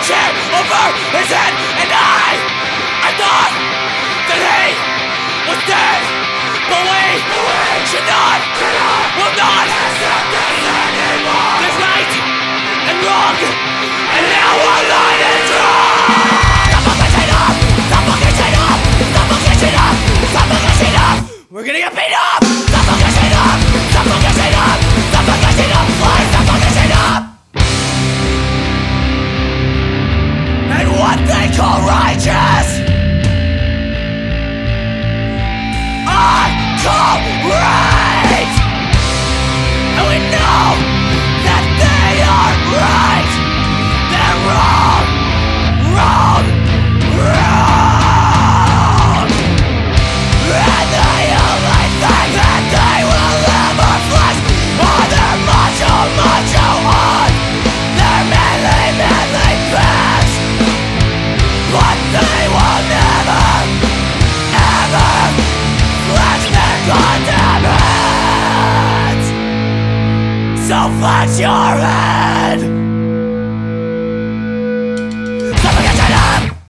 chair over his head, and I thought that he was dead, but we should not, will not accept this anymore. There's right and wrong, and now our line is wrong. Suffocation up, suffocation up, suffocation up, suffocation up. We're gonna get beat up. Suffocation up, suffocation up, suffocation up, fly, suffocation up. And what they call righteous, I call right. And we know that they are right. They're wrong, wrong, wrong. And the only thing that they will ever flex are their macho, macho on their manly, manly pants. But they will never, ever flex their goddamn heads. So flex your head.